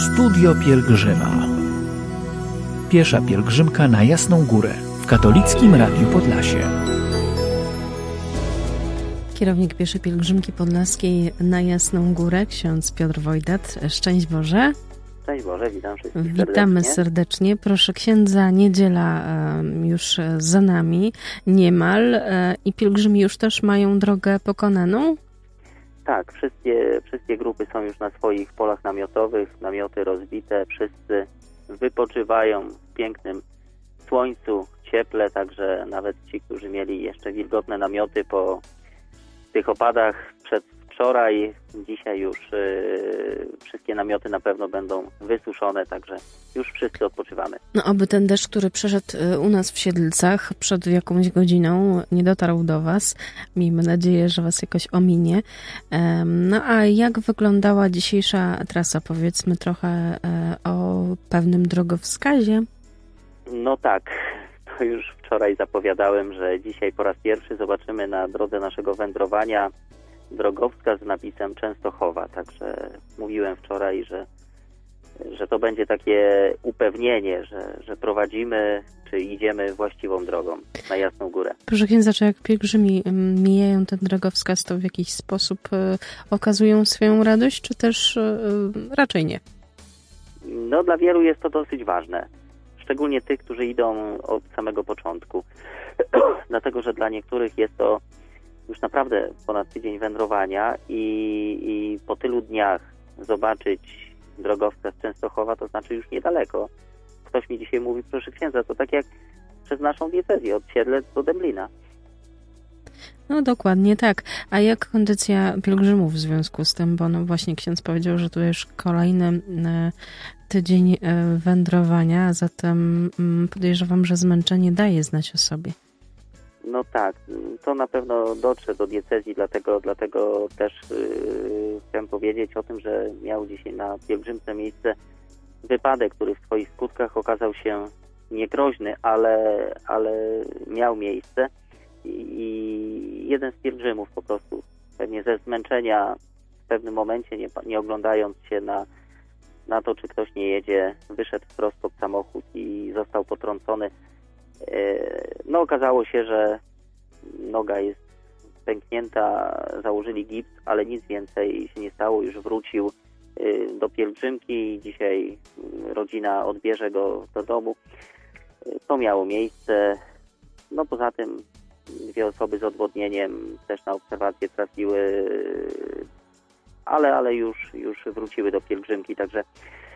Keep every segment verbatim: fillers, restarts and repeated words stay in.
Studio Pielgrzyma. Piesza pielgrzymka na Jasną Górę w Katolickim Radiu Podlasie. Kierownik Pieszej Pielgrzymki Podlaskiej na Jasną Górę, ksiądz Piotr Wojdat. Szczęść Boże. Szczęść Boże, witam wszystkich Witamy serdecznie. serdecznie. Proszę księdza, niedziela już za nami, niemal, i pielgrzymi już też mają drogę pokonaną? Tak, wszystkie, wszystkie grupy są już na swoich polach namiotowych, namioty rozbite, wszyscy wypoczywają w pięknym słońcu, cieple, także nawet ci, którzy mieli jeszcze wilgotne namioty po tych opadach przedwczoraj, dzisiaj już yy, wszystkie namioty na pewno będą wysuszone, także już wszyscy odpoczywamy. No oby ten deszcz, który przeszedł u nas w Siedlcach przed jakąś godziną, nie dotarł do was. Miejmy nadzieję, że was jakoś ominie. No a jak wyglądała dzisiejsza trasa? Powiedzmy trochę o pewnym drogowskazie. No tak, to już wczoraj zapowiadałem, że dzisiaj po raz pierwszy zobaczymy na drodze naszego wędrowania drogowskaz z napisem Częstochowa. Także mówiłem wczoraj, że, że to będzie takie upewnienie, że, że prowadzimy, czy idziemy właściwą drogą na Jasną Górę. Proszę księdza, czy jak pielgrzymi mijają ten drogowskaz, to w jakiś sposób okazują swoją radość, czy też raczej nie? No dla wielu jest to dosyć ważne. Szczególnie tych, którzy idą od samego początku. Dlatego, że dla niektórych jest to już naprawdę ponad tydzień wędrowania i, i po tylu dniach zobaczyć drogowskaz Częstochowa, to znaczy już niedaleko. Ktoś mi dzisiaj mówi, proszę księdza, to tak jak przez naszą diecezję, od Siedlec do Dęblina. No dokładnie tak. A jak kondycja pielgrzymów w związku z tym? Bo no właśnie ksiądz powiedział, że tu już kolejny tydzień wędrowania, a zatem podejrzewam, że zmęczenie daje znać o sobie. No tak, to na pewno dotrze do diecezji, dlatego, dlatego też yy, chciałem powiedzieć o tym, że miał dzisiaj na pielgrzymce miejsce wypadek, który w swoich skutkach okazał się niegroźny, ale, ale miał miejsce i, i jeden z pielgrzymów po prostu pewnie ze zmęczenia w pewnym momencie, nie, nie oglądając się na, na to, czy ktoś nie jedzie, wyszedł wprost pod samochód i został potrącony. No okazało się, że noga jest pęknięta, założyli gips, ale nic więcej się nie stało, już wrócił do pielgrzymki i dzisiaj rodzina odbierze go do domu. To miało miejsce. No poza tym dwie osoby z odwodnieniem też na obserwację trafiły, ale, ale już, już wróciły do pielgrzymki, także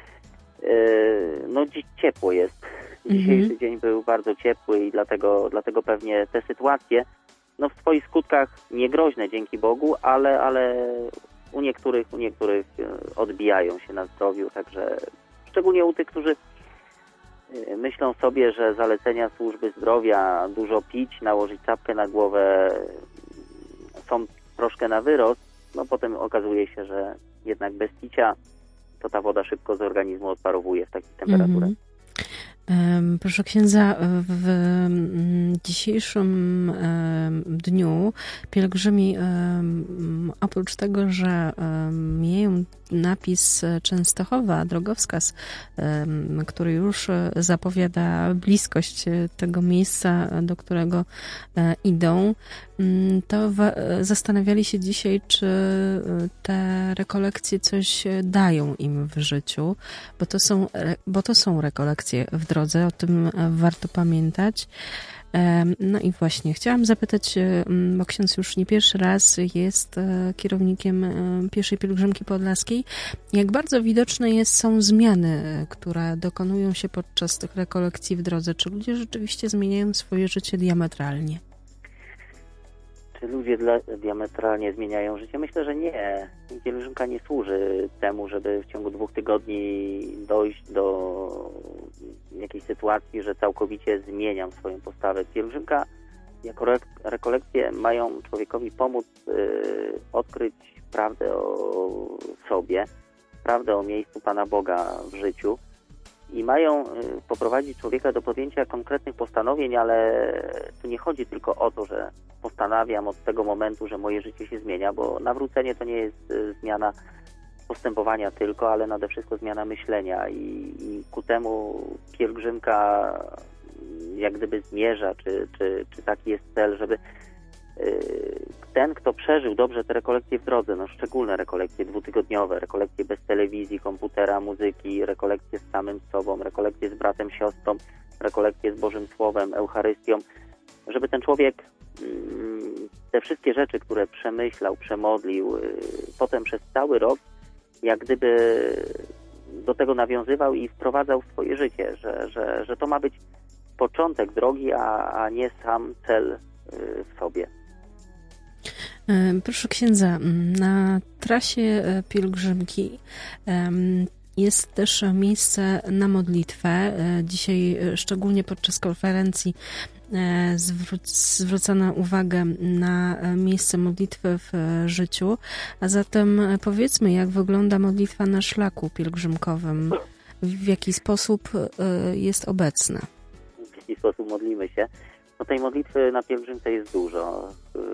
no dziś ciepło jest. Dzisiejszy mhm. dzień był bardzo ciepły i dlatego, dlatego pewnie te sytuacje no w swoich skutkach niegroźne dzięki Bogu, ale, ale u niektórych, u niektórych odbijają się na zdrowiu, także szczególnie u tych, którzy myślą sobie, że zalecenia służby zdrowia, dużo pić, nałożyć czapkę na głowę są troszkę na wyrost, no potem okazuje się, że jednak bez picia to ta woda szybko z organizmu odparowuje w takich temperaturach. Mhm. Proszę księdza, w dzisiejszym dniu pielgrzymi oprócz tego, że mijają napis Częstochowa, drogowskaz, który już zapowiada bliskość tego miejsca, do którego idą, to zastanawiali się dzisiaj, czy te rekolekcje coś dają im w życiu, bo to są, bo to są rekolekcje w drodze, o tym warto pamiętać. No i właśnie, chciałam zapytać, bo ksiądz już nie pierwszy raz jest kierownikiem Pieszej Pielgrzymki Podlaskiej, jak bardzo widoczne jest, są zmiany, które dokonują się podczas tych rekolekcji w drodze? Czy ludzie rzeczywiście zmieniają swoje życie diametralnie? Czy ludzie dla, diametralnie zmieniają życie? Myślę, że nie. Pielgrzymka nie służy temu, żeby w ciągu dwóch tygodni dojść do jakiejś sytuacji, że całkowicie zmieniam swoją postawę. Pielgrzymka jako re- rekolekcje mają człowiekowi pomóc yy, odkryć prawdę o sobie, prawdę o miejscu Pana Boga w życiu i mają yy, poprowadzić człowieka do podjęcia konkretnych postanowień, ale tu nie chodzi tylko o to, że postanawiam od tego momentu, że moje życie się zmienia, bo nawrócenie to nie jest y, zmiana postępowania tylko, ale nade wszystko zmiana myślenia i, i ku temu pielgrzymka jak gdyby zmierza, czy, czy, czy taki jest cel, żeby ten, kto przeżył dobrze te rekolekcje w drodze, no szczególne rekolekcje dwutygodniowe, rekolekcje bez telewizji, komputera, muzyki, rekolekcje z samym sobą, rekolekcje z bratem, siostrą, rekolekcje z Bożym Słowem, Eucharystią, żeby ten człowiek te wszystkie rzeczy, które przemyślał, przemodlił, potem przez cały rok jak gdyby do tego nawiązywał i wprowadzał w swoje życie, że, że, że to ma być początek drogi, a, a nie sam cel w sobie. Proszę księdza, na trasie pielgrzymki jest też miejsce na modlitwę. Dzisiaj szczególnie podczas konferencji zwrócono uwagę na miejsce modlitwy w życiu. A zatem powiedzmy, jak wygląda modlitwa na szlaku pielgrzymkowym? W jaki sposób jest obecna? W jaki sposób modlimy się? No tej modlitwy na pielgrzymce jest dużo.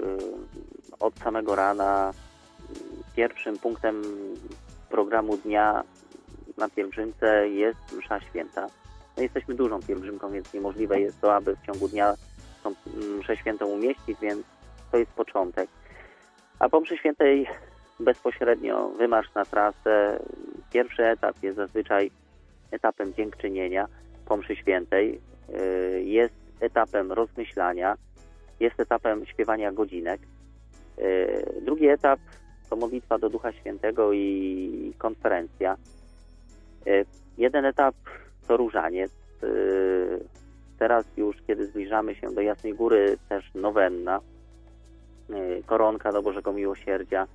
Od samego rana pierwszym punktem programu dnia na pielgrzymce jest msza święta. No jesteśmy dużą pielgrzymką, więc niemożliwe jest to, aby w ciągu dnia tą mszę świętą umieścić, więc to jest początek. A po mszy świętej bezpośrednio wymarsz na trasę. Pierwszy etap jest zazwyczaj etapem dziękczynienia po mszy świętej. Jest etapem rozmyślania, jest etapem śpiewania godzinek. Drugi etap to modlitwa do Ducha Świętego i konferencja. Jeden etap to różaniec. Teraz już, kiedy zbliżamy się do Jasnej Góry, też nowenna, koronka do Bożego Miłosierdzia,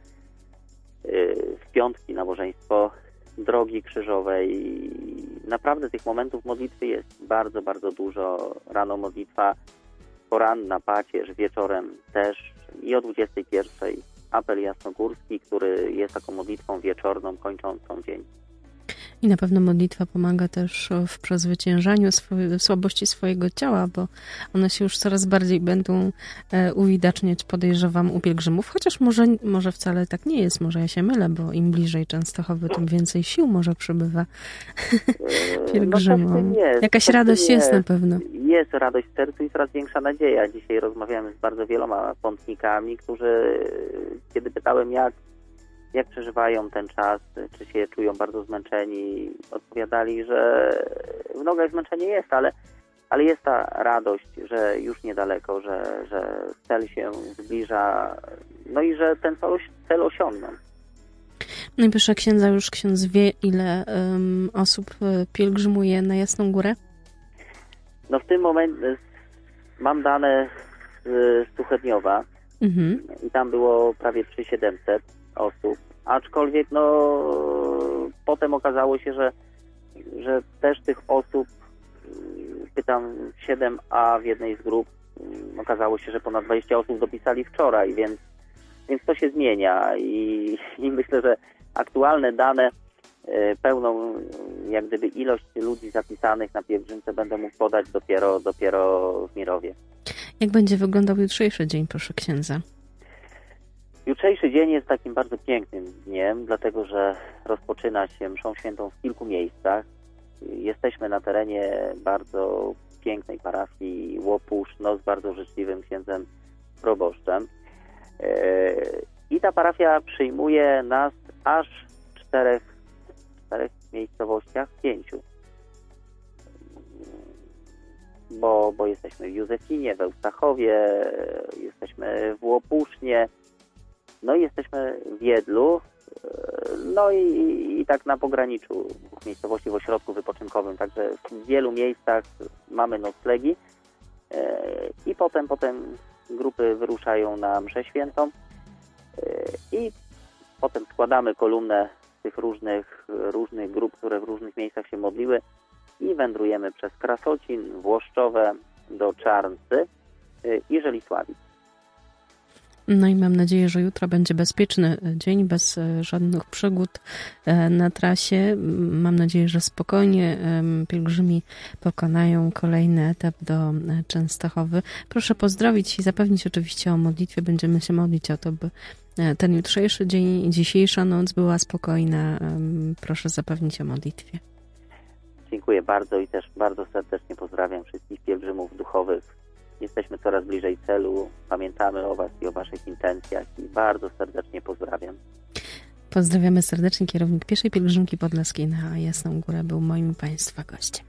w piątki nabożeństwo Drogi Krzyżowej. Naprawdę tych momentów modlitwy jest bardzo, bardzo dużo. Rano modlitwa poranna, pacierz, wieczorem też i o dwudziestej pierwszej apel jasnogórski, który jest taką modlitwą wieczorną, kończącą dzień. I na pewno modlitwa pomaga też w przezwyciężaniu swoje, słabości swojego ciała, bo one się już coraz bardziej będą uwidaczniać, podejrzewam, u pielgrzymów. Chociaż może, może wcale tak nie jest, może ja się mylę, bo im bliżej Częstochowy, tym więcej sił może przybywa pielgrzymom. No, jest, Jakaś radość jest. jest na pewno. Jest radość w sercu i coraz większa nadzieja. Dzisiaj rozmawiamy z bardzo wieloma pątnikami, którzy, kiedy pytałem, jak jak przeżywają ten czas, czy się czują bardzo zmęczeni, odpowiadali, że w nogach zmęczenie jest, ale, ale jest ta radość, że już niedaleko, że, że cel się zbliża, no i że ten cel osiągną. Najpierw księdza, już ksiądz wie, ile um, osób pielgrzymuje na Jasną Górę? No w tym momencie mam dane z Suchedniowa mhm. i tam było prawie trzy tysiące siedemset osób, aczkolwiek no potem okazało się, że, że też tych osób, pytam siedem, a w jednej z grup okazało się, że ponad dwadzieścia osób dopisali wczoraj, więc, więc to się zmienia i, i myślę, że aktualne dane, pełną jak gdyby ilość ludzi zapisanych na pielgrzymce będę mógł podać dopiero, dopiero w Mirowie. Jak będzie wyglądał jutrzejszy dzień, proszę księdza? Jutrzejszy dzień jest takim bardzo pięknym dniem, dlatego że rozpoczyna się mszą świętą w kilku miejscach. Jesteśmy na terenie bardzo pięknej parafii Łopuszno z bardzo życzliwym księdzem proboszczem. I ta parafia przyjmuje nas aż w czterech, czterech miejscowościach, pięciu. Bo, bo jesteśmy w Józefinie, w Ełstachowie, jesteśmy w Łopusznie, no i jesteśmy w Jedlu, no i, i tak na pograniczu dwóch miejscowości w ośrodku wypoczynkowym, także w wielu miejscach mamy noclegi i potem, potem grupy wyruszają na mszę świętą i potem składamy kolumnę tych różnych, różnych grup, które w różnych miejscach się modliły i wędrujemy przez Krasocin, Włoszczowe do Czarncy i Żelisławic. No i mam nadzieję, że jutro będzie bezpieczny dzień, bez żadnych przygód na trasie. Mam nadzieję, że spokojnie pielgrzymi pokonają kolejny etap do Częstochowy. Proszę pozdrowić i zapewnić oczywiście o modlitwie. Będziemy się modlić o to, by ten jutrzejszy dzień, dzisiejsza noc była spokojna. Proszę zapewnić o modlitwie. Dziękuję bardzo i też bardzo serdecznie pozdrawiam wszystkich pielgrzymów duchowych. Jesteśmy coraz bliżej celu. Pamiętamy o Was i o Waszych intencjach i bardzo serdecznie pozdrawiam. Pozdrawiamy serdecznie. Kierownik Pieszej Pielgrzymki Podlaskiej na Jasną Górę był moim Państwa gościem.